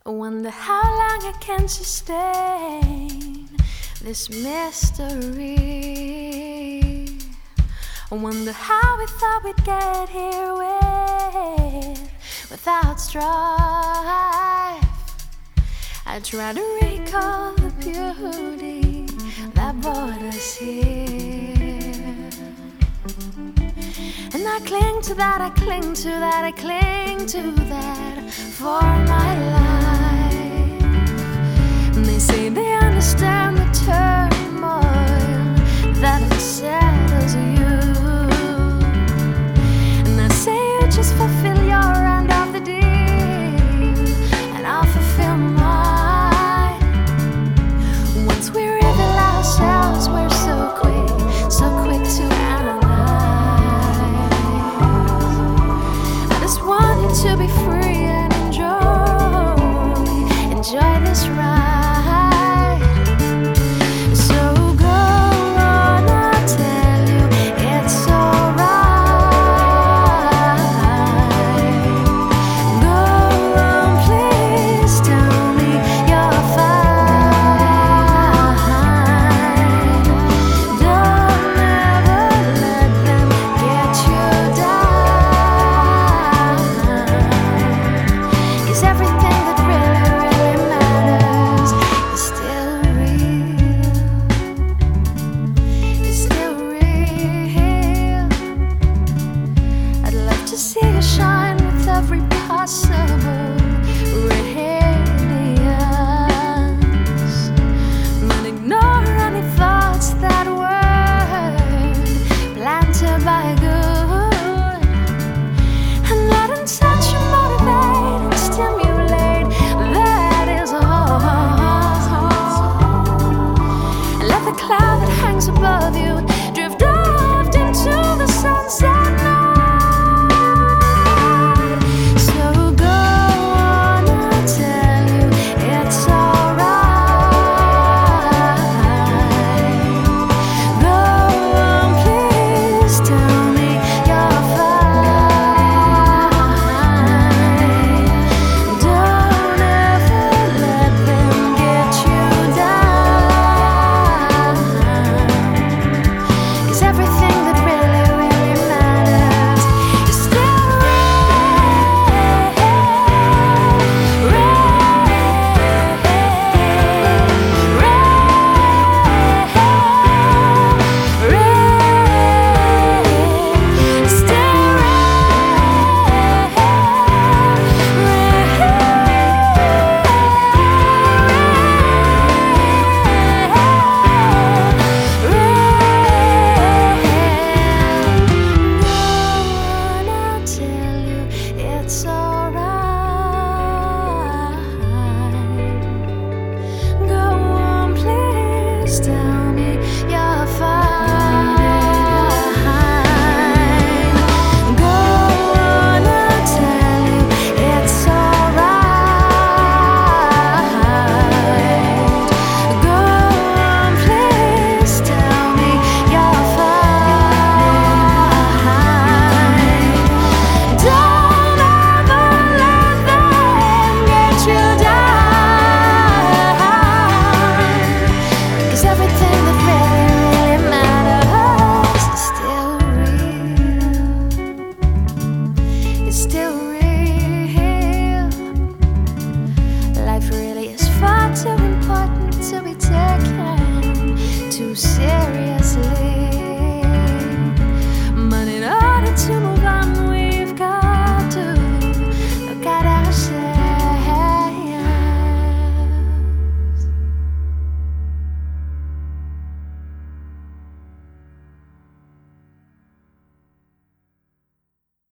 I wonder how long I can sustain this mystery. I wonder how we thought we'd get here without strife. I try to recall the beauty that brought us here, and I cling to that, I cling to that, I cling to that for my life. And they say they understand the turmoil that unsettles you, and I say you just fulfill your end of the deal, and I'll fulfill mine. Once we reveal ourselves, we're so quick to analyze. I just want you to be free and enjoy this ride. So go on, I'll tell you it's alright. Go on, please tell me you're fine. Don't ever let them get you down, 'cause everything that really matters is still real. It's still real. I'd love to see you shine with every possible radiance, but ignore any thoughts that weren't planted by good, and let intention motivate and stimulate. That is all. And let the cloud that hangs above you drift off into the sunset night. So go on, I'll tell you it's alright. Go on, please tell me you're fine. Don't ever let them get you down, 'cause everything that really matters is still it's alright. Go on, please tell me you're fine. Go on, I'll tell you it's alright. Go on, please tell me you're fine. Don't ever let them get you down, 'cause everything that really matters is still real. It's still real. Life really is far too important to be taken too seriously.